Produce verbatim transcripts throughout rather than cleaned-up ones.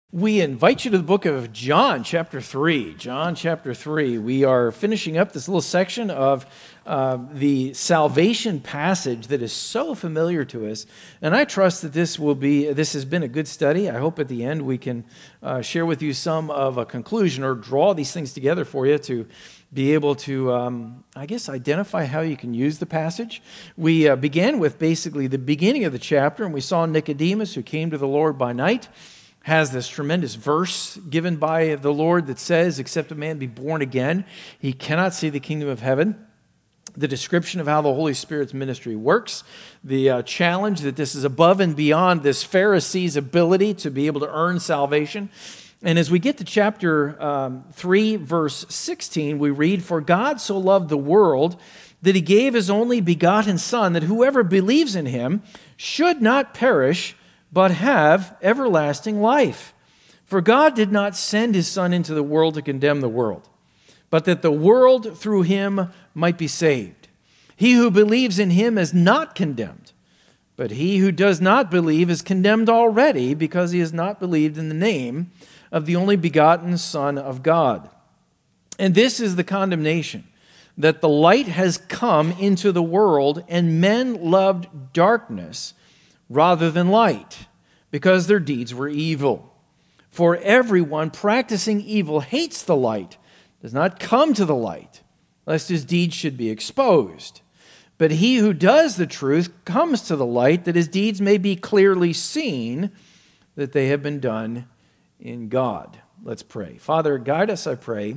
We invite you to the book of John, chapter three. John, chapter three. We are finishing up this little section of uh, the salvation passage that is so familiar to us. And I trust that this will be, this has been a good study. I hope at the end we can uh, share with you some of a conclusion or draw these things together for you to be able to, um, I guess, identify how you can use the passage. We uh, began with basically the beginning of the chapter, and we saw Nicodemus, who came to the Lord by night, has this tremendous verse given by the Lord that says, except a man be born again, he cannot see the kingdom of heaven. The description of how the Holy Spirit's ministry works, the uh, challenge that this is above and beyond this Pharisee's ability to be able to earn salvation. And as we get to chapter um, three, verse sixteen, we read, "For God so loved the world that he gave his only begotten Son, that whoever believes in him should not perish, but have everlasting life. For God did not send his Son into the world to condemn the world, but that the world through him might be saved. He who believes in him is not condemned, but he who does not believe is condemned already, because he has not believed in the name of the only begotten Son of God. And this is the condemnation, that the light has come into the world, and men loved darkness rather than light, because their deeds were evil. For everyone practicing evil hates the light, does not come to the light, lest his deeds should be exposed. But he who does the truth comes to the light, that his deeds may be clearly seen, that they have been done in God." Let's pray. Father, guide us, I pray,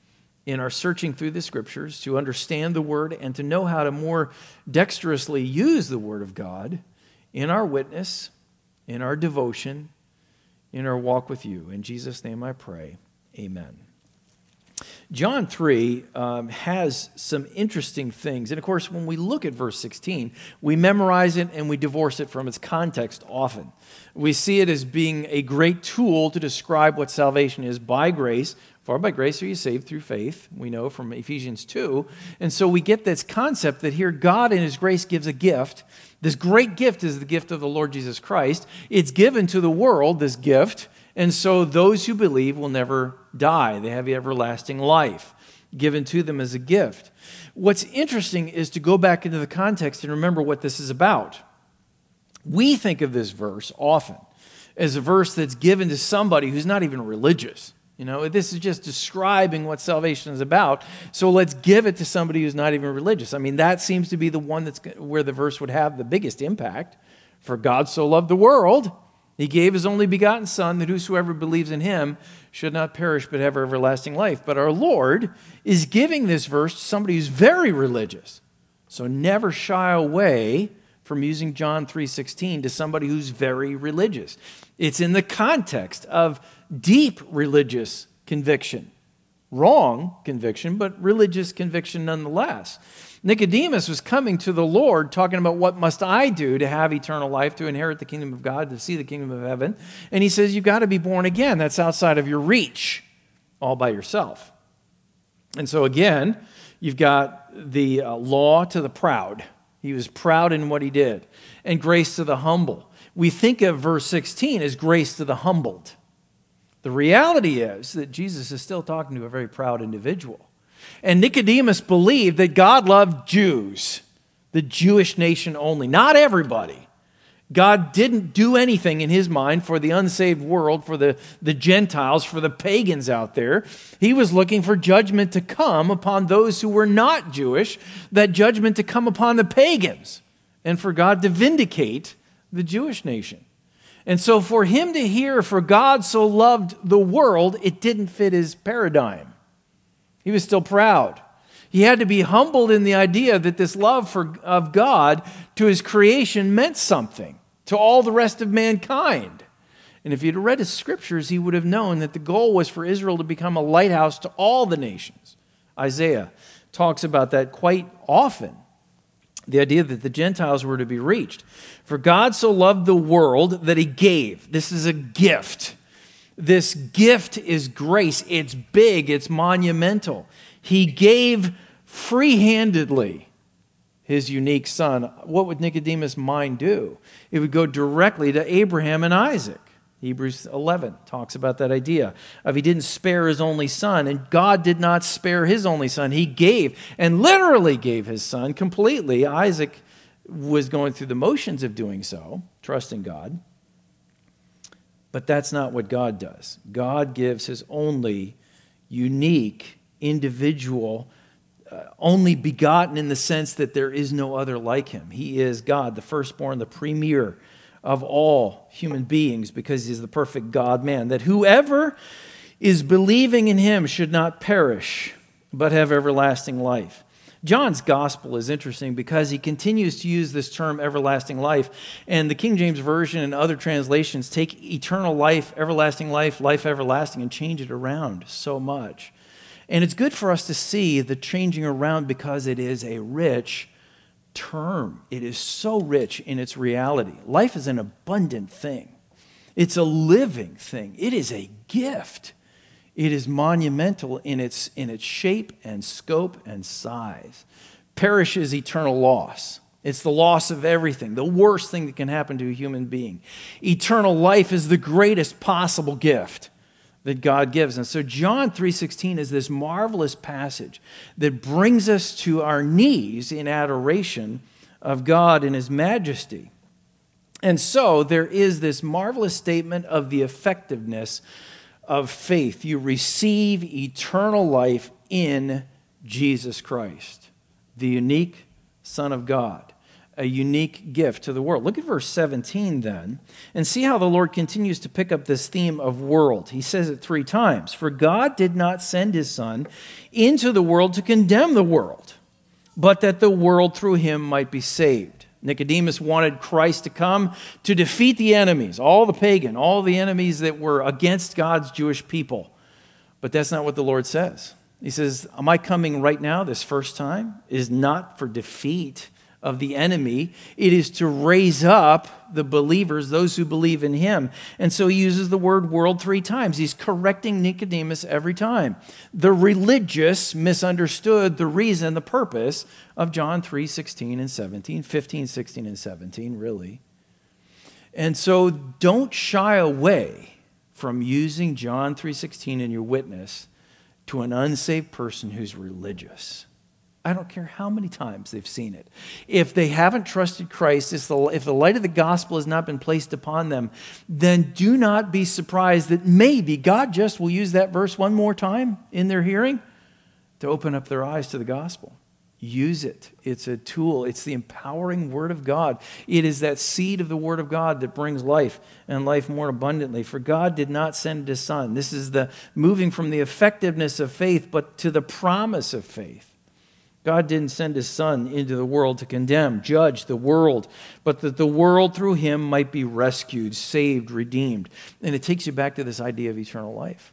in our searching through the Scriptures to understand the Word and to know how to more dexterously use the Word of God in our witness, in our devotion, in our walk with you. In Jesus' name I pray, amen. John three um, has some interesting things. And of course, when we look at verse sixteen, we memorize it and we divorce it from its context often. We see it as being a great tool to describe what salvation is by grace. For by grace are you saved through faith, we know from Ephesians two. And so we get this concept that here God in his grace gives a gift. This great gift is the gift of the Lord Jesus Christ. It's given to the world, this gift, and so those who believe will never die. They have everlasting life given to them as a gift. What's interesting is to go back into the context and remember what this is about. We think of this verse often as a verse that's given to somebody who's not even religious. You know, this is just describing what salvation is about, so let's give it to somebody who's not even religious. I mean, that seems to be the one that's where the verse would have the biggest impact. For God so loved the world, he gave his only begotten Son, that whosoever believes in him should not perish but have everlasting life. But our Lord is giving this verse to somebody who's very religious. So never shy away from using John three sixteen to somebody who's very religious. It's in the context of deep religious conviction. Wrong conviction, but religious conviction nonetheless. Nicodemus was coming to the Lord talking about, what must I do to have eternal life, to inherit the kingdom of God, to see the kingdom of heaven? And he says, you've got to be born again. That's outside of your reach all by yourself. And so again, you've got the uh, law to the proud. He was proud in what he did. And grace to the humble. We think of verse sixteen as grace to the humbled. The reality is that Jesus is still talking to a very proud individual. And Nicodemus believed that God loved Jews, the Jewish nation only, not everybody. God didn't do anything in his mind for the unsaved world, for the, the Gentiles, for the pagans out there. He was looking for judgment to come upon those who were not Jewish, that judgment to come upon the pagans, and for God to vindicate the Jewish nation. And so for him to hear, for God so loved the world, it didn't fit his paradigm. He was still proud. He had to be humbled in the idea that this love for, of God to his creation meant something to all the rest of mankind. And if he'd read his scriptures, he would have known that the goal was for Israel to become a lighthouse to all the nations. Isaiah talks about that quite often. The idea that the Gentiles were to be reached. For God so loved the world that he gave. This is a gift. This gift is grace. It's big. It's monumental. He gave free-handedly his unique Son. What would Nicodemus' mind do? It would go directly to Abraham and Isaac. Hebrews eleven talks about that idea of he didn't spare his only son, and God did not spare his only son. He gave, and literally gave his son completely. Isaac was going through the motions of doing so, trusting God. But that's not what God does. God gives his only unique, individual, uh, only begotten in the sense that there is no other like him. He is God, the firstborn, the premier of all human beings, because he's the perfect God-man, that whoever is believing in him should not perish, but have everlasting life. John's gospel is interesting because he continues to use this term everlasting life, and the King James Version and other translations take eternal life, everlasting life, life everlasting, and change it around so much. And it's good for us to see the changing around because it is a rich term. It is so rich in its reality. Life is an abundant thing. It's a living thing. It is a gift. It is monumental in its, in its shape and scope and size. Perish is eternal loss. It's the loss of everything, the worst thing that can happen to a human being. Eternal life is the greatest possible gift that God gives. And so John three sixteen is this marvelous passage that brings us to our knees in adoration of God and his majesty. And so there is this marvelous statement of the effectiveness of faith. You receive eternal life in Jesus Christ, the unique Son of God, a unique gift to the world. Look at verse seventeen then, and see how the Lord continues to pick up this theme of world. He says it three times. For God did not send his Son into the world to condemn the world, but that the world through him might be saved. Nicodemus wanted Christ to come to defeat the enemies, all the pagan, all the enemies that were against God's Jewish people. But that's not what the Lord says. He says, am I coming right now this first time? It is not for defeat of the enemy. It is to raise up the believers, those who believe in him. And so he uses the word world three times. He's correcting Nicodemus every time. The religious misunderstood the reason, the purpose of John three sixteen and seventeen, fifteen, sixteen, and seventeen, really. And so don't shy away from using John three sixteen in your witness to an unsaved person who's religious. I don't care how many times they've seen it. If they haven't trusted Christ, if the, if the light of the gospel has not been placed upon them, then do not be surprised that maybe God just will use that verse one more time in their hearing to open up their eyes to the gospel. Use it. It's a tool. It's the empowering word of God. It is that seed of the word of God that brings life and life more abundantly. For God did not send his Son. This is the moving from the effectiveness of faith, but to the promise of faith. God didn't send his Son into the world to condemn, judge the world, but that the world through him might be rescued, saved, redeemed. And it takes you back to this idea of eternal life.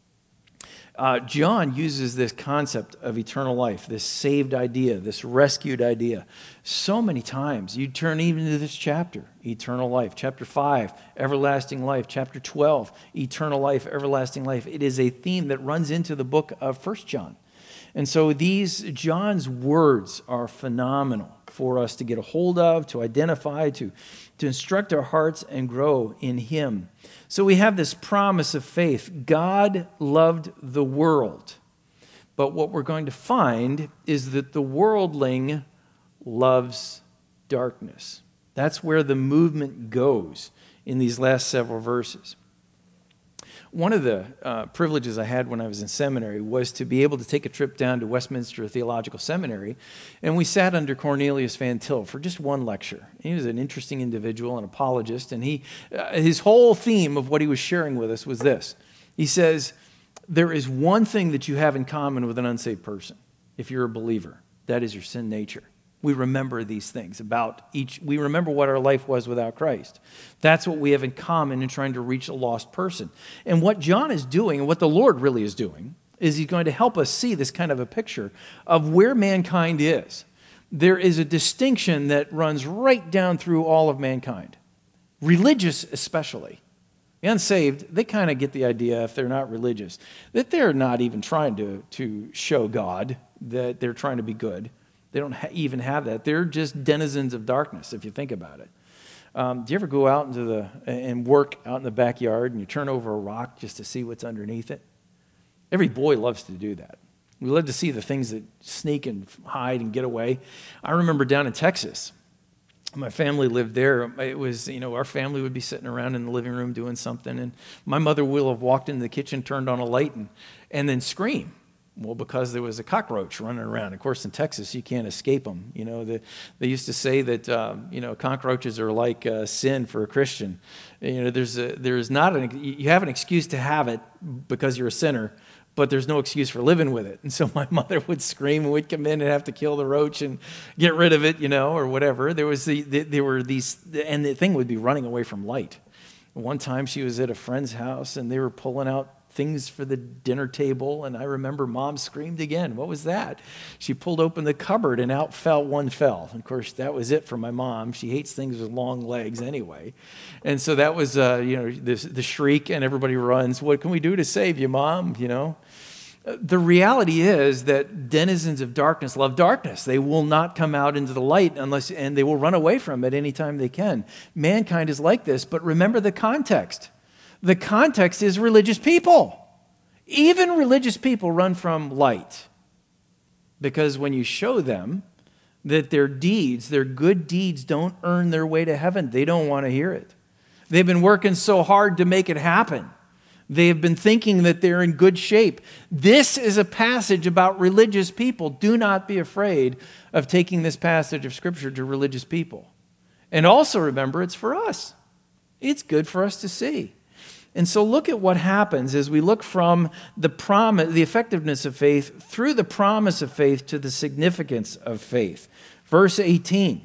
Uh, John uses this concept of eternal life, this saved idea, this rescued idea, so many times. You turn even to this chapter, eternal life. Chapter five, everlasting life. Chapter twelve, eternal life, everlasting life. It is a theme that runs into the book of First John. And so these, John's words are phenomenal for us to get a hold of, to identify, to, to instruct our hearts and grow in him. So we have this promise of faith. God loved the world. But what we're going to find is that the worldling loves darkness. That's where the movement goes in these last several verses. One of the uh, privileges I had when I was in seminary was to be able to take a trip down to Westminster Theological Seminary, and we sat under Cornelius Van Til for just one lecture. He was an interesting individual, an apologist, and he uh, his whole theme of what he was sharing with us was this. He says, there is one thing that you have in common with an unsaved person, if you're a believer. That is your sin nature. We remember these things about each. We remember what our life was without Christ. That's what we have in common in trying to reach a lost person. And what John is doing, and what the Lord really is doing, is he's going to help us see this kind of a picture of where mankind is. There is a distinction that runs right down through all of mankind, religious especially. The unsaved, they kind of get the idea, if they're not religious, that they're not even trying to, to show God, that they're trying to be good. They don't ha- even have that. They're just denizens of darkness, if you think about it. Um, do you ever go out into the and work out in the backyard and you turn over a rock just to see what's underneath it? Every boy loves to do that. We love to see the things that sneak and hide and get away. I remember down in Texas, my family lived there. It was, you know, our family would be sitting around in the living room doing something, and my mother will have walked into the kitchen, turned on a light, and, and then scream. Well, because there was a cockroach running around. Of course, in Texas, you can't escape them. You know, the, they used to say that, uh, you know, cockroaches are like uh, sin for a Christian. You know, there's a, there's not an, you have an excuse to have it because you're a sinner, but there's no excuse for living with it. And so my mother would scream and we'd come in and have to kill the roach and get rid of it, you know, or whatever. There was the, the there were these, and the thing would be running away from light. One time she was at a friend's house and they were pulling out things for the dinner table, and I remember Mom screamed again. What was that? She pulled open the cupboard and out fell one fell. Of course, that was it for my mom. She hates things with long legs anyway. And so that was, uh, you know, the, the shriek, and everybody runs. What can we do to save you, Mom? You know? The reality is that denizens of darkness love darkness. They will not come out into the light unless, and they will run away from it anytime they can. Mankind is like this, but remember the context. The context is religious people. Even religious people run from light. Because when you show them that their deeds, their good deeds, don't earn their way to heaven, they don't want to hear it. They've been working so hard to make it happen. They have been thinking that they're in good shape. This is a passage about religious people. Do not be afraid of taking this passage of Scripture to religious people. And also remember, it's for us. It's good for us to see. And so look at what happens as we look from the promise, the effectiveness of faith through the promise of faith to the significance of faith. Verse eighteen,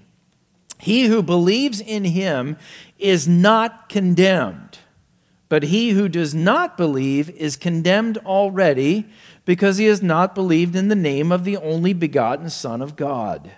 he who believes in him is not condemned, but he who does not believe is condemned already because he has not believed in the name of the only begotten Son of God.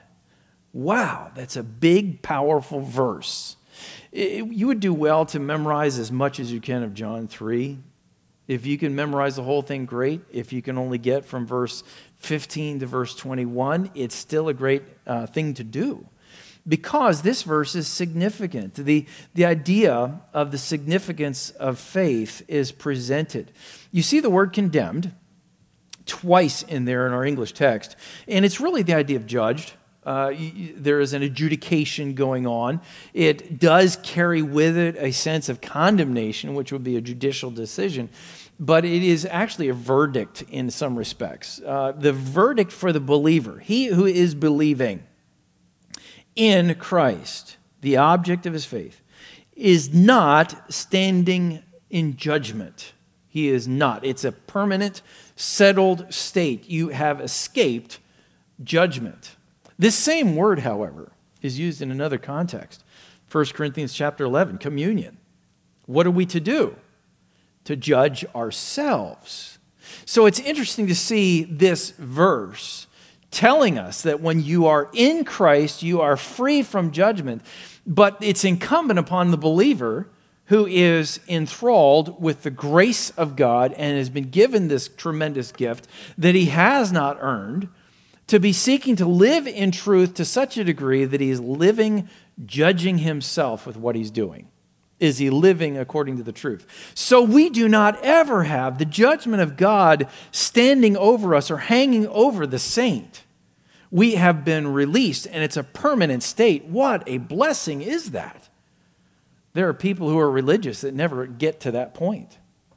Wow, that's a big, powerful verse. You would do well to memorize as much as you can of John three. If you can memorize the whole thing, great. If you can only get from verse fifteen to verse twenty-one, it's still a great uh, thing to do. Because this verse is significant. The, the idea of the significance of faith is presented. You see the word condemned twice in there in our English text, and it's really the idea of judged. Uh, there is an adjudication going on. It does carry with it a sense of condemnation, which would be a judicial decision, but it is actually a verdict in some respects. Uh, the verdict for the believer, he who is believing in Christ, the object of his faith, is not standing in judgment. He is not. It's a permanent, settled state. You have escaped judgment. This same word, however, is used in another context. First Corinthians chapter eleven, communion. What are we to do? To judge ourselves. So it's interesting to see this verse telling us that when you are in Christ, you are free from judgment, but it's incumbent upon the believer who is enthralled with the grace of God and has been given this tremendous gift that he has not earned, to be seeking to live in truth to such a degree that he is living, judging himself with what he's doing. Is he living according to the truth? So we do not ever have the judgment of God standing over us or hanging over the saint. We have been released, and it's a permanent state. What a blessing is that? There are people who are religious that never get to that point.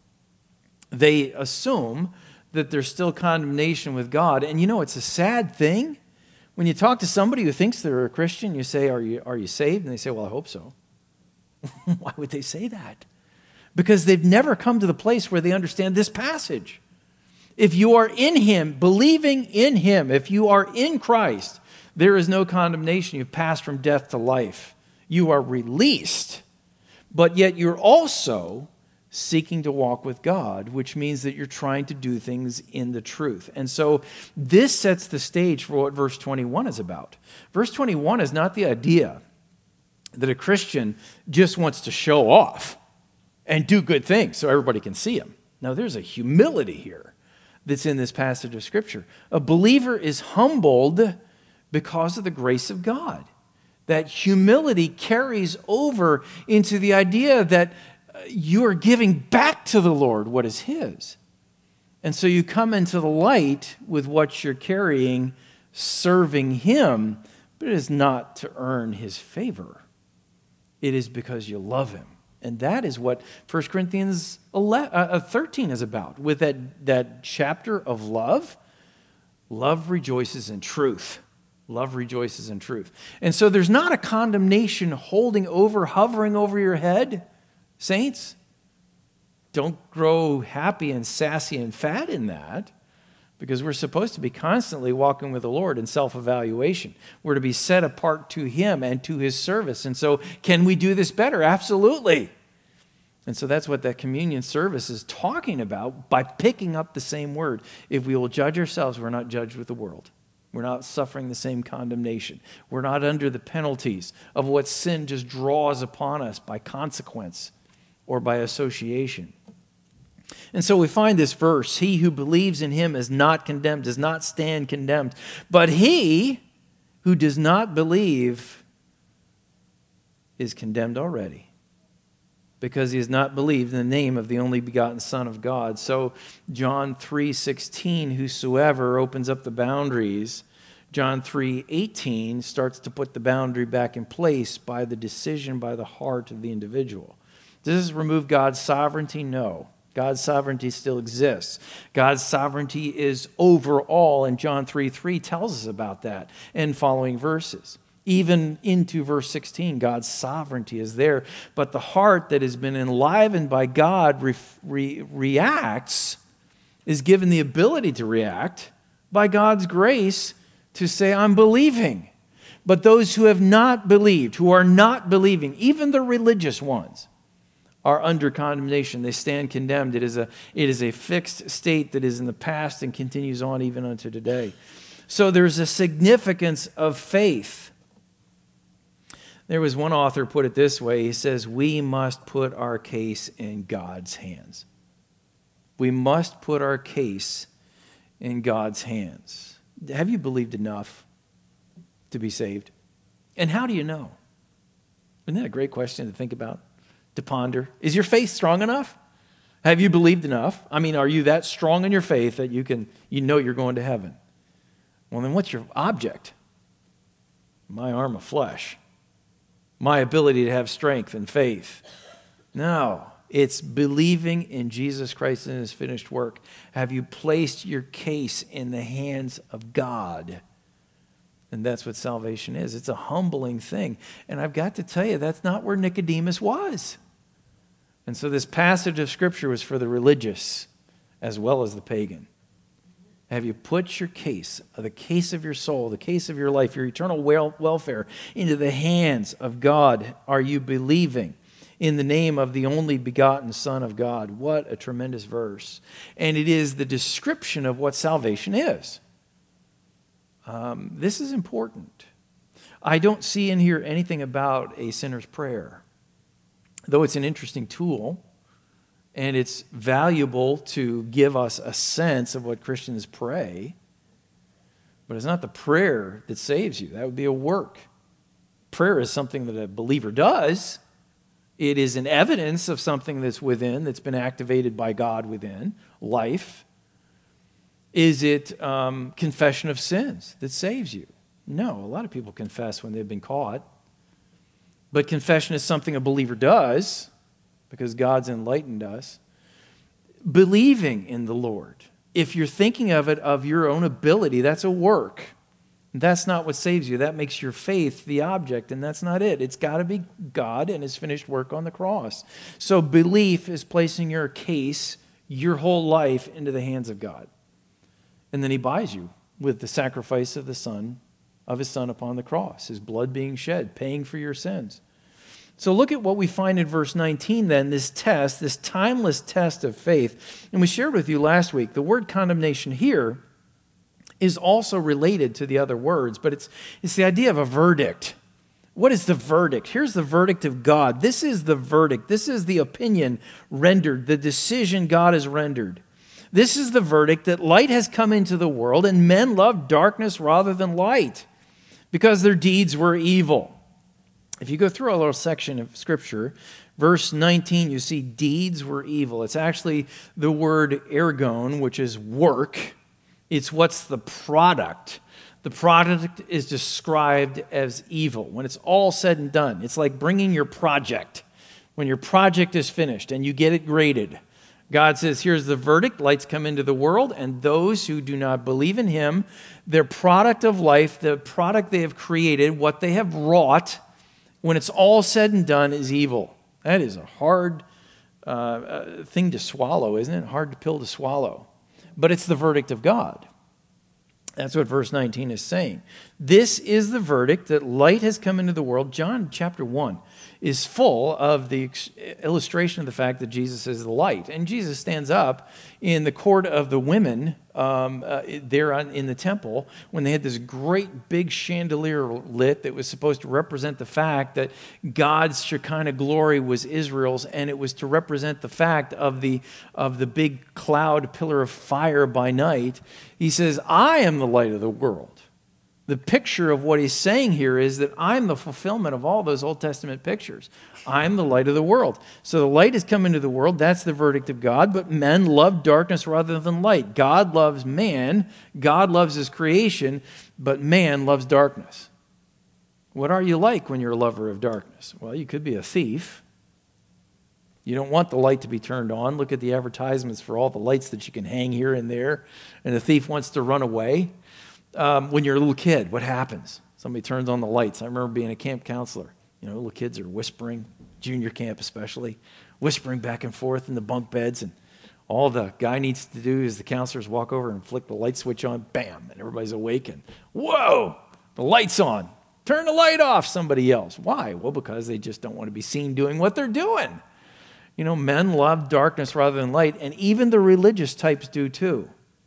They assume that there's still condemnation with God. And you know, it's a sad thing. When you talk to somebody who thinks they're a Christian, you say, are you, are you saved? And they say, well, I hope so. Why would they say that? Because they've never come to the place where they understand this passage. If you are in him, believing in him, if you are in Christ, there is no condemnation. You've passed from death to life. You are released. But yet you're also seeking to walk with God, which means that you're trying to do things in the truth. And so this sets the stage for what verse twenty-one is about. Verse twenty-one is not the idea that a Christian just wants to show off and do good things so everybody can see him. Now, there's a humility here that's in this passage of Scripture. A believer is humbled because of the grace of God. That humility carries over into the idea that you are giving back to the Lord what is His. And so you come into the light with what you're carrying, serving Him, but it is not to earn His favor. It is because you love Him. And that is what First Corinthians thirteen is about. With that, that chapter of love, love rejoices in truth. Love rejoices in truth. And so there's not a condemnation holding over, hovering over your head, saints. Don't grow happy and sassy and fat in that, because we're supposed to be constantly walking with the Lord in self-evaluation. We're to be set apart to Him and to His service. And so can we do this better? Absolutely. And so that's what that communion service is talking about by picking up the same word. If we will judge ourselves, we're not judged with the world. We're not suffering the same condemnation. We're not under the penalties of what sin just draws upon us by consequence or by association. And so we find this verse, he who believes in Him is not condemned, does not stand condemned. But he who does not believe is condemned already, because he has not believed in the name of the only begotten Son of God. So John three sixteen, whosoever, opens up the boundaries. John three eighteen starts to put the boundary back in place by the decision, by the heart of the individual. Does this remove God's sovereignty? No. God's sovereignty still exists. God's sovereignty is over all, and John three three tells us about that in following verses. Even into verse sixteen, God's sovereignty is there, but the heart that has been enlivened by God re- re- reacts, is given the ability to react by God's grace to say, I'm believing. But those who have not believed, who are not believing, even the religious ones, are under condemnation. They stand condemned. It is a, it is a fixed state that is in the past and continues on even unto today. So there's a significance of faith. There was one author put it this way. He says, we must put our case in God's hands. We must put our case in God's hands. Have you believed enough to be saved? And how do you know? Isn't that a great question to think about? To ponder. Is your faith strong enough? Have you believed enough? I mean, are you that strong in your faith that you can, you know you're going to heaven? Well, then what's your object? My arm of flesh. My ability to have strength and faith. No, it's believing in Jesus Christ and His finished work. Have you placed your case in the hands of God? And that's what salvation is. It's a humbling thing. And I've got to tell you, that's not where Nicodemus was. And so this passage of Scripture was for the religious as well as the pagan. Have you put your case, the case of your soul, the case of your life, your eternal wel- welfare, into the hands of God? Are you believing in the name of the only begotten Son of God? What a tremendous verse. And it is the description of what salvation is. Um, this is important. I don't see in here anything about a sinner's prayer, though it's an interesting tool, and it's valuable to give us a sense of what Christians pray, but it's not the prayer that saves you. That would be a work. Prayer is something that a believer does. It is an evidence of something that's within, that's been activated by God within, life. Is it um, confession of sins that saves you? No, a lot of people confess when they've been caught. But confession is something a believer does because God's enlightened us. Believing in the Lord. If you're thinking of it of your own ability, that's a work. That's not what saves you. That makes your faith the object, and that's not it. It's got to be God and His finished work on the cross. So belief is placing your case, your whole life, into the hands of God. And then He buys you with the sacrifice of the Son, of His Son upon the cross, His blood being shed, paying for your sins. So look at what we find in verse nineteen then, this test, this timeless test of faith. And we shared with you last week, the word condemnation here is also related to the other words, but it's, it's the idea of a verdict. What is the verdict? Here's the verdict of God. This is the verdict. This is the opinion rendered, the decision God has rendered. This is the verdict that light has come into the world and men loved darkness rather than light because their deeds were evil. If you go through a little section of Scripture, verse nineteen, you see deeds were evil. It's actually the word ergon, which is work. It's what's the product. The product is described as evil. When it's all said and done, it's like bringing your project. When your project is finished and you get it graded, God says, here's the verdict. Lights come into the world, and those who do not believe in him, their product of life, the product they have created, what they have wrought, when it's all said and done, is evil. That is a hard uh, uh, thing to swallow, isn't it? Hard pill to swallow. But it's the verdict of God. That's what verse nineteen is saying. This is the verdict that light has come into the world. John chapter one is full of the illustration of the fact that Jesus is the light. And Jesus stands up in the court of the women um, uh, there on, in the temple when they had this great big chandelier lit that was supposed to represent the fact that God's Shekinah glory was Israel's, and it was to represent the fact of the, of the big cloud pillar of fire by night. He says, I am the light of the world. The picture of what he's saying here is that I'm the fulfillment of all those Old Testament pictures. I'm the light of the world. So the light has come into the world. That's the verdict of God. But men love darkness rather than light. God loves man. God loves his creation. But man loves darkness. What are you like when you're a lover of darkness? Well, you could be a thief. You don't want the light to be turned on. Look at the advertisements for all the lights that you can hang here and there. And the thief wants to run away. Um, when you're a little kid, what happens? Somebody turns on the lights. I remember being a camp counselor. You know, little kids are whispering, junior camp especially, whispering back and forth in the bunk beds. And all the guy needs to do is the counselors walk over and flick the light switch on, bam, and everybody's awake. And whoa, the light's on. Turn the light off, somebody else. Why? Well, because they just don't want to be seen doing what they're doing. You know, men love darkness rather than light, and even the religious types do too.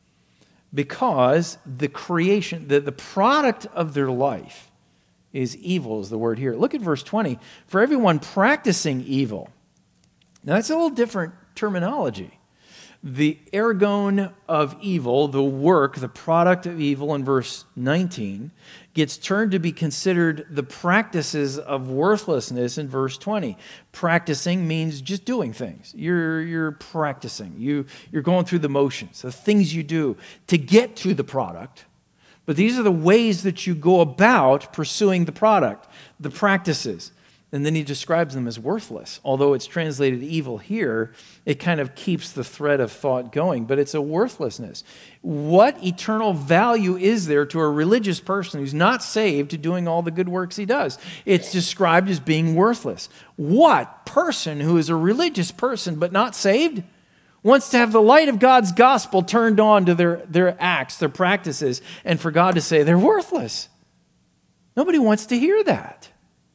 Because the creation, the, the product of their life is evil, is the word here. Look at verse twenty. For everyone practicing evil. Now, that's a little different terminology. The ergon of evil, the work, the product of evil in verse nineteen, gets turned to be considered the practices of worthlessness in verse twenty. Practicing means just doing things. You're, you're practicing. You, you're going through the motions, the things you do to get to the product. But these are the ways that you go about pursuing the product, the practices. And then he describes them as worthless. Although it's translated evil here, it kind of keeps the thread of thought going, but it's a worthlessness. What eternal value is there to a religious person who's not saved to doing all the good works he does? It's described as being worthless. What person who is a religious person but not saved wants to have the light of God's gospel turned on to their, their acts, their practices, and for God to say they're worthless? Nobody wants to hear that.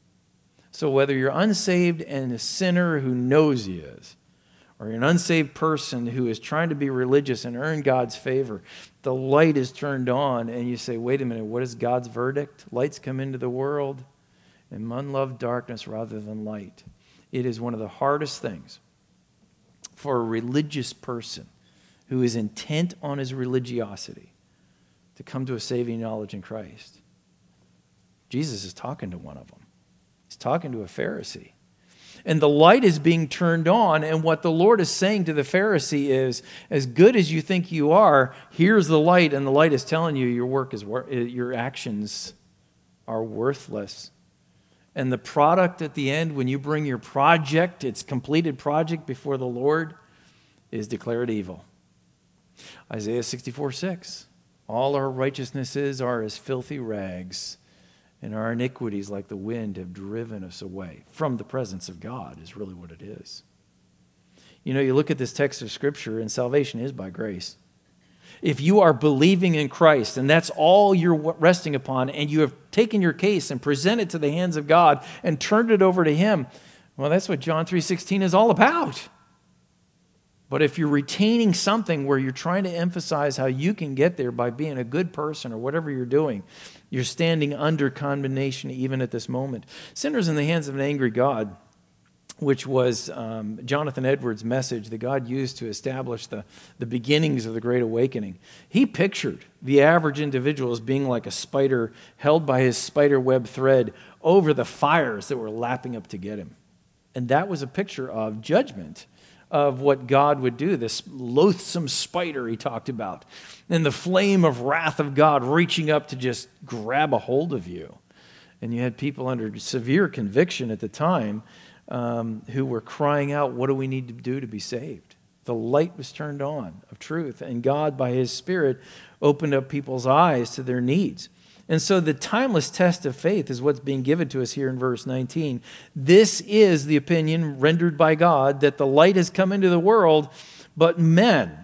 So whether you're unsaved and a sinner who knows he is, or you're an unsaved person who is trying to be religious and earn God's favor, the light is turned on and you say, wait a minute, what is God's verdict? Lights come into the world and men love darkness rather than light. It is one of the hardest things for a religious person who is intent on his religiosity to come to a saving knowledge in Christ. Jesus is talking to one of them. He's talking to a Pharisee. And the light is being turned on, and what the Lord is saying to the Pharisee is, as good as you think you are, here's the light, and the light is telling you your work is your actions are worthless. And the product at the end, when you bring your project, its completed project before the Lord, is declared evil. Isaiah sixty-four six. All our righteousnesses are as filthy rags, and our iniquities, like the wind, have driven us away from the presence of God, is really what it is. You know, you look at this text of Scripture, and salvation is by grace. If you are believing in Christ, and that's all you're resting upon, and you have taken your case and presented it to the hands of God and turned it over to Him, well, that's what John three sixteen is all about. But if you're retaining something where you're trying to emphasize how you can get there by being a good person or whatever you're doing, you're standing under condemnation even at this moment. Sinners in the hands of an angry God. which was um, Jonathan Edwards' message that God used to establish the, the beginnings of the Great Awakening. He pictured the average individual as being like a spider held by his spider web thread over the fires that were lapping up to get him. And that was a picture of judgment, of what God would do, this loathsome spider he talked about, and the flame of wrath of God reaching up to just grab a hold of you. And you had people under severe conviction at the time um, who were crying out, what do we need to do to be saved? The light was turned on of truth, and God, by his Spirit, opened up people's eyes to their needs. And so the timeless test of faith is what's being given to us here in verse nineteen. This is the opinion rendered by God, that the light has come into the world, but men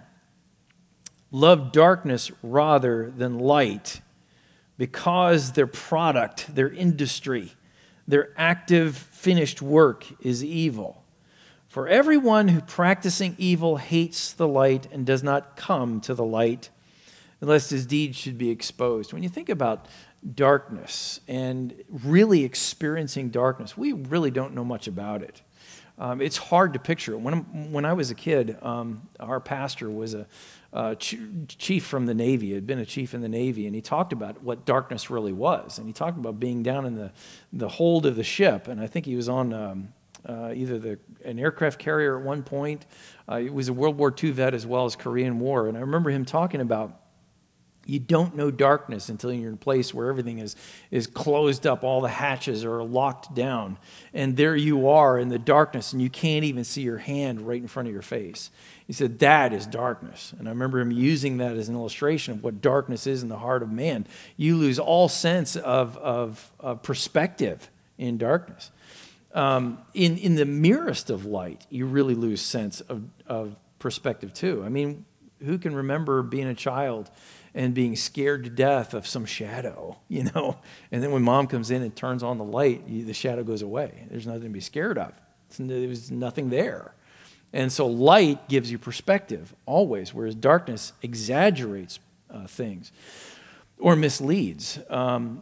love darkness rather than light, because their product, their industry, their active finished work is evil. For everyone who practicing evil hates the light and does not come to the light, lest his deeds should be exposed. When you think about darkness and really experiencing darkness, we really don't know much about it. Um, it's hard to picture. When, when I was a kid, um, our pastor was a uh, ch- chief from the Navy, had been a chief in the Navy, and he talked about what darkness really was. And he talked about being down in the, the hold of the ship, and I think he was on um, uh, either the, an aircraft carrier at one point. Uh, he was a World War Two vet as well as Korean War, and I remember him talking about you don't know darkness until you're in a place where everything is, is closed up, all the hatches are locked down, and there you are in the darkness, and you can't even see your hand right in front of your face. He said, that is darkness. And I remember him using that as an illustration of what darkness is in the heart of man. You lose all sense of, of, of perspective in darkness. Um, in, in the merest of light, you really lose sense of, of perspective too. I mean, who can remember being a child and being scared to death of some shadow, you know? And then when mom comes in and turns on the light, you, the shadow goes away. There's nothing to be scared of. There's nothing there. And so light gives you perspective, always, whereas darkness exaggerates uh, things or misleads. Um,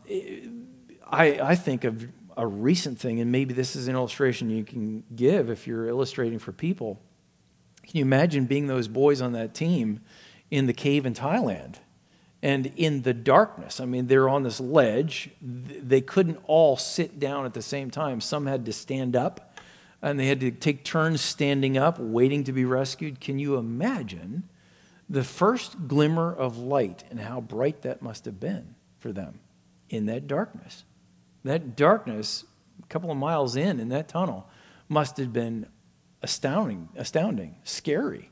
I, I think of a recent thing, and maybe this is an illustration you can give if you're illustrating for people. Can you imagine being those boys on that team in the cave in Thailand? And in the darkness, I mean, they're on this ledge. They couldn't all sit down at the same time. Some had to stand up, and they had to take turns standing up, waiting to be rescued. Can you imagine the first glimmer of light and how bright that must have been for them in that darkness? That darkness, a couple of miles in, in that tunnel, must have been astounding, astounding, scary.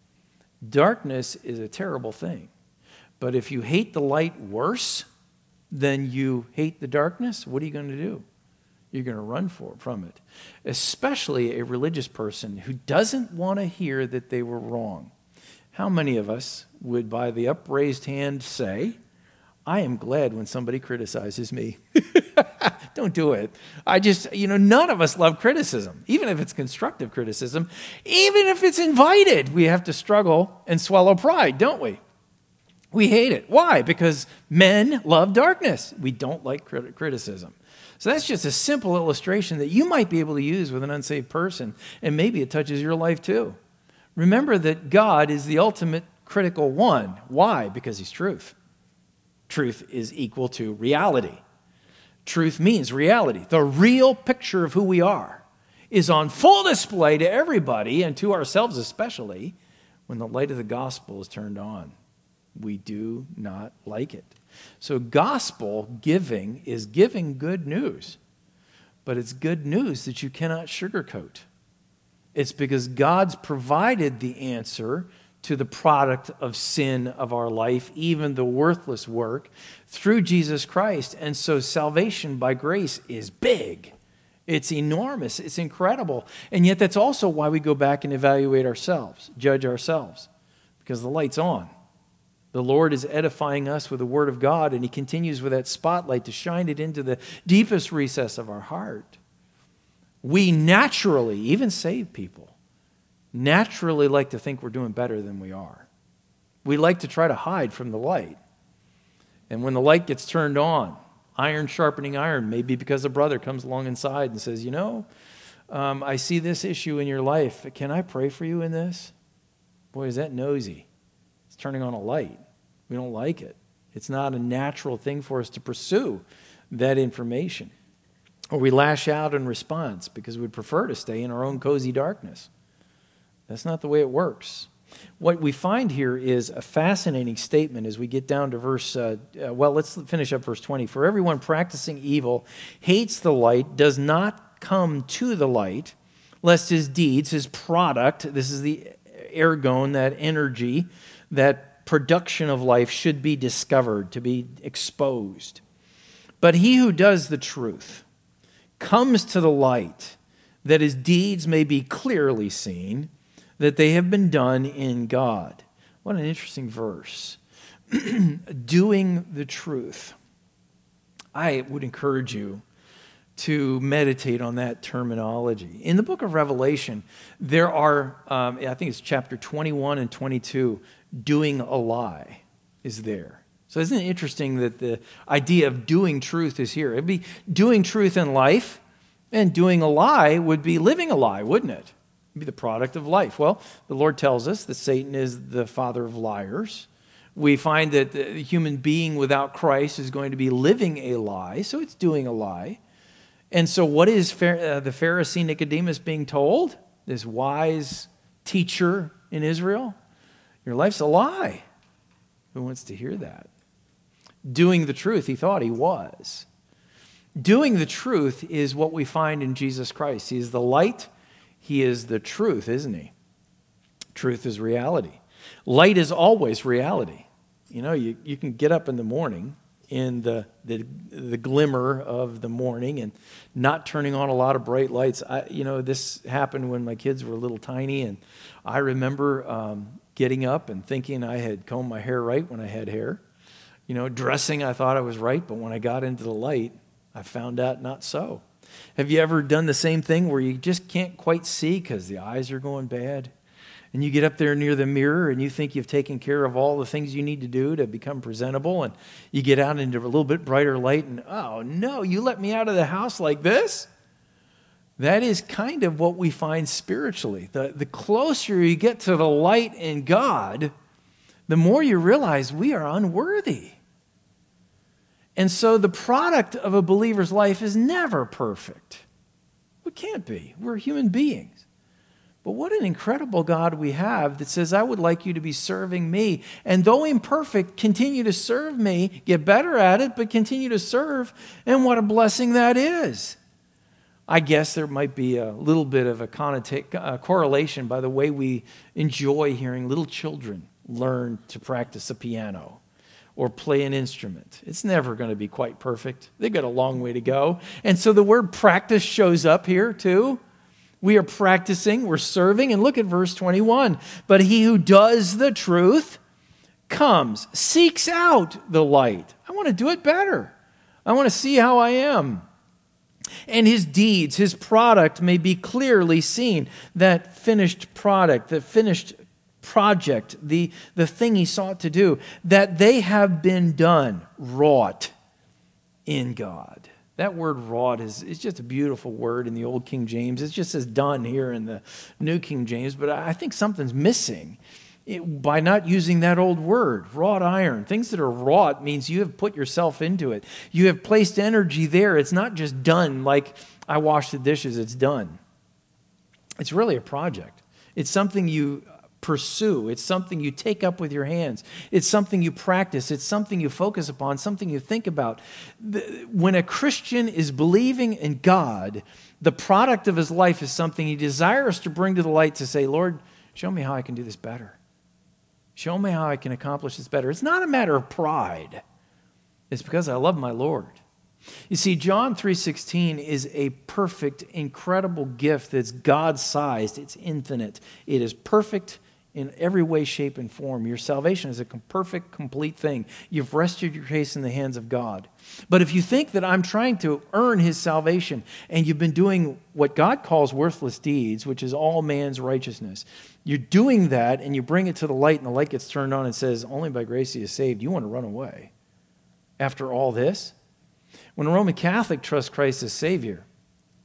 Darkness is a terrible thing. But if you hate the light worse than you hate the darkness, what are you going to do? You're going to run for, from it. Especially a religious person who doesn't want to hear that they were wrong. How many of us would, by the upraised hand, say, I am glad when somebody criticizes me. Don't do it. I just, you know, none of us love criticism, even if it's constructive criticism. Even if it's invited, we have to struggle and swallow pride, don't we? We hate it. Why? Because men love darkness. We don't like crit- criticism. So that's just a simple illustration that you might be able to use with an unsaved person, and maybe it touches your life too. Remember that God is the ultimate critical one. Why? Because he's truth. Truth is equal to reality. Truth means reality. The real picture of who we are is on full display to everybody, and to ourselves especially, when the light of the gospel is turned on. We do not like it. So gospel giving is giving good news, but it's good news that you cannot sugarcoat. It's because God's provided the answer to the product of sin of our life, even the worthless work, through Jesus Christ. And so salvation by grace is big. It's enormous. It's incredible. And yet that's also why we go back and evaluate ourselves, judge ourselves, because the light's on. The Lord is edifying us with the Word of God, and he continues with that spotlight to shine it into the deepest recess of our heart. We naturally, even saved people, naturally like to think we're doing better than we are. We like to try to hide from the light. And when the light gets turned on, iron sharpening iron, maybe because a brother comes along inside and says, you know, um, I see this issue in your life. Can I pray for you in this? Boy, is that nosy. It's turning on a light. We don't like it. It's not a natural thing for us to pursue that information. Or we lash out in response because we'd prefer to stay in our own cozy darkness. That's not the way it works. What we find here is a fascinating statement as we get down to verse, uh, uh, well, let's finish up verse twenty. For everyone practicing evil hates the light, does not come to the light, lest his deeds, his product, this is the ergon, that energy, that production of life should be discovered, to be exposed. But he who does the truth comes to the light, that his deeds may be clearly seen, that they have been done in God. What an interesting verse. Doing the truth. I would encourage you to meditate on that terminology. In the book of Revelation, there are, um, I think it's chapter twenty-one and twenty-two, doing a lie is there. So isn't it interesting that the idea of doing truth is here? It'd be doing truth in life, and doing a lie would be living a lie, wouldn't it? Be the product of life. Well, the Lord tells us that Satan is the father of liars. We find that the human being without Christ is going to be living a lie, so it's doing a lie. And so what is uh, the Pharisee Nicodemus being told? This wise teacher in Israel? Your life's a lie. Who wants to hear that? Doing the truth, he thought he was. Doing the truth is what we find in Jesus Christ. He is the light. He is the truth, isn't he? Truth is reality. Light is always reality. You know, you, you can get up in the morning in the, the the glimmer of the morning and not turning on a lot of bright lights. I, you know, this happened when my kids were a little tiny, and I remember um, getting up and thinking I had combed my hair right when I had hair. You know, dressing, I thought I was right, but when I got into the light, I found out not so. Have you ever done the same thing where you just can't quite see because the eyes are going bad? And you get up there near the mirror and you think you've taken care of all the things you need to do to become presentable, and you get out into a little bit brighter light and, oh no, you let me out of the house like this? That is kind of what we find spiritually. The, the closer you get to the light in God, the more you realize we are unworthy. And so the product of a believer's life is never perfect. We can't be. We're human beings. But what an incredible God we have that says, I would like you to be serving me. And though imperfect, continue to serve me. Get better at it, but continue to serve. And what a blessing that is. I guess there might be a little bit of a connota- uh, correlation by the way we enjoy hearing little children learn to practice the piano or play an instrument. It's never going to be quite perfect. They've got a long way to go. And so the word practice shows up here too. We are practicing, we're serving, and look at verse twenty-one. But he who does the truth comes, seeks out the light. I want to do it better. I want to see how I am. And his deeds, his product may be clearly seen. That finished product, the finished project, the, the thing he sought to do, that they have been done, wrought in God. That word wrought is, is just a beautiful word in the Old King James. It just says done here in the New King James, but I think something's missing it, by not using that old word, wrought iron. Things that are wrought means you have put yourself into it. You have placed energy there. It's not just done like I wash the dishes, it's done. It's really a project. It's something you pursue. It's something you take up with your hands. It's something you practice. It's something you focus upon, something you think about. When a Christian is believing in God, the product of his life is something he desires to bring to the light to say, Lord, show me how I can do this better. Show me how I can accomplish this better. It's not a matter of pride. It's because I love my Lord. You see, John three sixteen is a perfect, incredible gift that's God-sized. It's infinite. It is perfect in every way, shape, and form. Your salvation is a perfect, complete thing. You've rested your case in the hands of God. But if you think that I'm trying to earn his salvation and you've been doing what God calls worthless deeds, which is all man's righteousness, you're doing that and you bring it to the light and the light gets turned on and says, only by grace he is saved, you want to run away. After all this, when a Roman Catholic trusts Christ as Savior,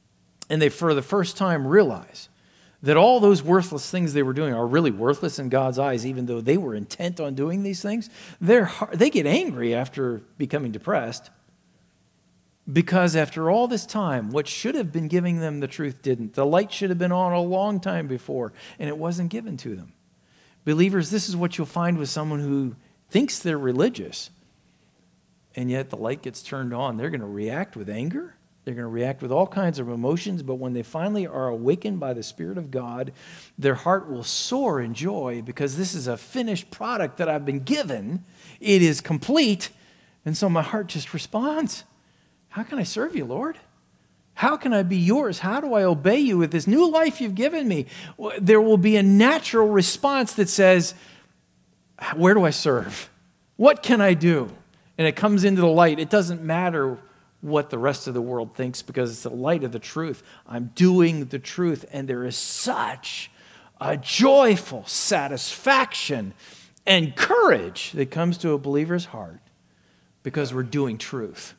and they for the first time realize that all those worthless things they were doing are really worthless in God's eyes, even though they were intent on doing these things, they're, they get angry after becoming depressed, because after all this time, what should have been giving them the truth didn't. The light should have been on a long time before, and it wasn't given to them. Believers, this is what you'll find with someone who thinks they're religious, and yet the light gets turned on. They're going to react with anger. They're going to react with all kinds of emotions, but when they finally are awakened by the Spirit of God, their heart will soar in joy, because this is a finished product that I've been given. It is complete, and so my heart just responds. How can I serve you, Lord? How can I be yours? How do I obey you with this new life you've given me? There will be a natural response that says, where do I serve? What can I do? And it comes into the light. It doesn't matter what the rest of the world thinks, because it's the light of the truth. I'm doing the truth, and there is such a joyful satisfaction and courage that comes to a believer's heart because we're doing truth.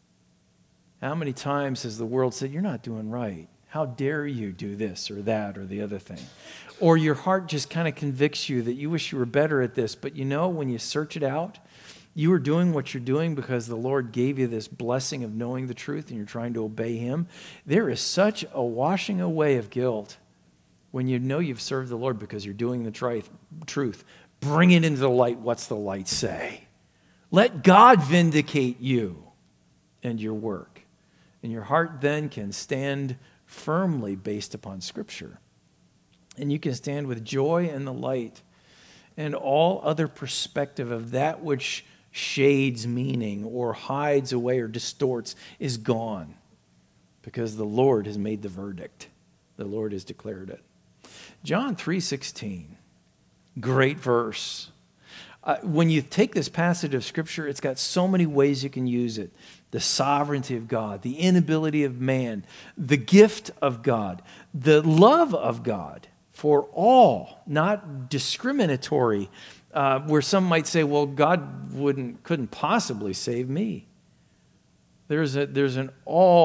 How many times has the world said, you're not doing right? How dare you do this or that or the other thing? Or your heart just kind of convicts you that you wish you were better at this, but you know, when you search it out, you are doing what you're doing because the Lord gave you this blessing of knowing the truth and you're trying to obey Him. There is such a washing away of guilt when you know you've served the Lord because you're doing the tri- truth. Bring it into the light. What's the light say? Let God vindicate you and your work. And your heart then can stand firmly based upon Scripture. And you can stand with joy in the light, and all other perspective of that which shades meaning or hides away or distorts is gone, because the Lord has made the verdict. The Lord has declared it. John three sixteen, great verse. Uh, when you take this passage of Scripture, it's got so many ways you can use it. The sovereignty of God, the inability of man, the gift of God, the love of God for all, not discriminatory, uh, where some might say, well, God wouldn't, couldn't possibly save me. There's, a, there's an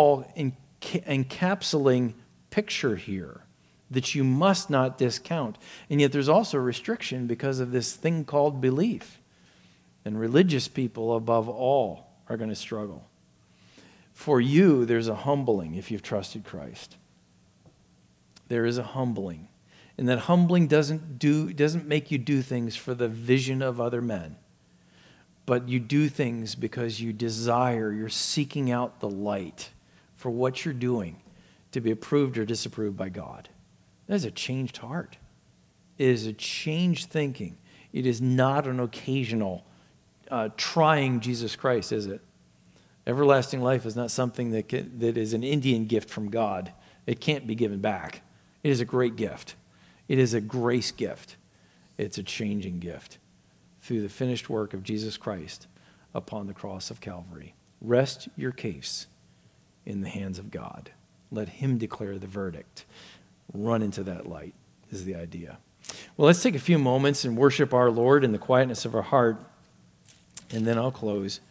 all-encapsulating picture here that you must not discount. And yet there's also restriction because of this thing called belief. And religious people, above all, are going to struggle. For you, there's a humbling if you've trusted Christ. There is a humbling. And that humbling doesn't do doesn't make you do things for the vision of other men. But you do things because you desire, you're seeking out the light for what you're doing to be approved or disapproved by God. That is a changed heart. It is a changed thinking. It is not an occasional uh, trying Jesus Christ, is it? Everlasting life is not something that can, that is an Indian gift from God. It can't be given back. It is a great gift. It is a grace gift. It's a changing gift through the finished work of Jesus Christ upon the cross of Calvary. Rest your case in the hands of God. Let Him declare the verdict. Run into that light is the idea. Well, let's take a few moments and worship our Lord in the quietness of our heart, and then I'll close.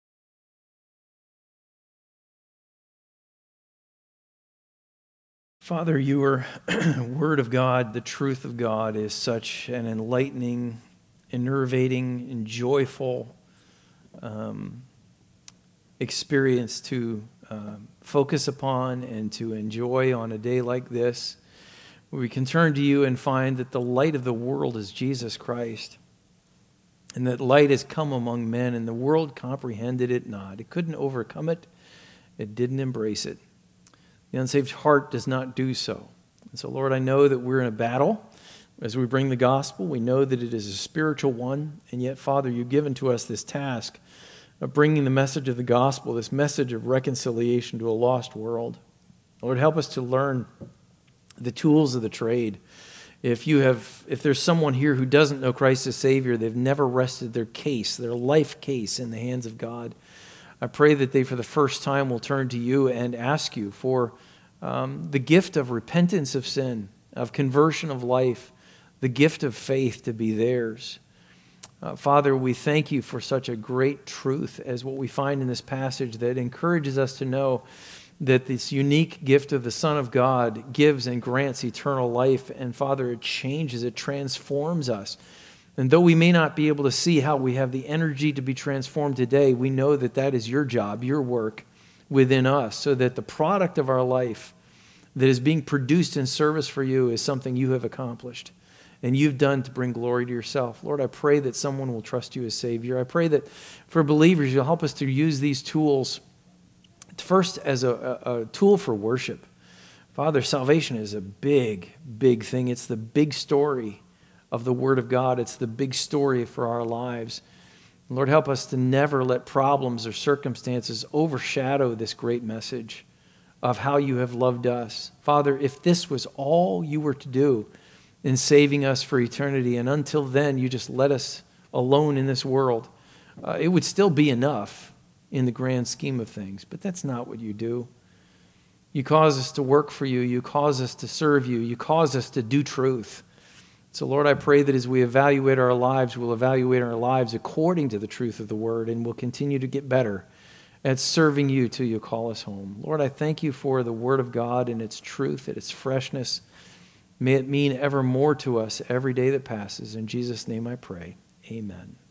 Father, your Word of God, the truth of God, is such an enlightening, enervating, and joyful um, experience to uh, focus upon and to enjoy on a day like this, where we can turn to you and find that the light of the world is Jesus Christ, and that light has come among men, and the world comprehended it not. It couldn't overcome it. It didn't embrace it. The unsaved heart does not do so. And so, Lord, I know that we're in a battle as we bring the gospel. We know that it is a spiritual one, and yet, Father, you've given to us this task of bringing the message of the gospel, this message of reconciliation to a lost world. Lord, help us to learn the tools of the trade. If you have, if there's someone here who doesn't know Christ as Savior, they've never rested their case, their life case, in the hands of God, I pray that they, for the first time, will turn to you and ask you for um, the gift of repentance of sin, of conversion of life, the gift of faith to be theirs. Uh, Father, we thank you for such a great truth as what we find in this passage that encourages us to know that this unique gift of the Son of God gives and grants eternal life. And Father, it changes, it transforms us. And though we may not be able to see how we have the energy to be transformed today, we know that that is your job, your work within us, so that the product of our life that is being produced in service for you is something you have accomplished and you've done to bring glory to yourself. Lord, I pray that someone will trust you as Savior. I pray that for believers, you'll help us to use these tools first as a, a, a tool for worship. Father, salvation is a big, big thing. It's the big story of the Word of God. It's the big story for our lives. Lord, help us to never let problems or circumstances overshadow this great message of how you have loved us. Father, if this was all you were to do in saving us for eternity, and until then you just let us alone in this world, uh, it would still be enough in the grand scheme of things. But that's not what you do. You cause us to work for you. You cause us to serve you. You cause us to do truth. So, Lord, I pray that as we evaluate our lives, we'll evaluate our lives according to the truth of the Word, and we'll continue to get better at serving you till you call us home. Lord, I thank you for the Word of God and its truth and its freshness. May it mean ever more to us every day that passes. In Jesus' name I pray. Amen.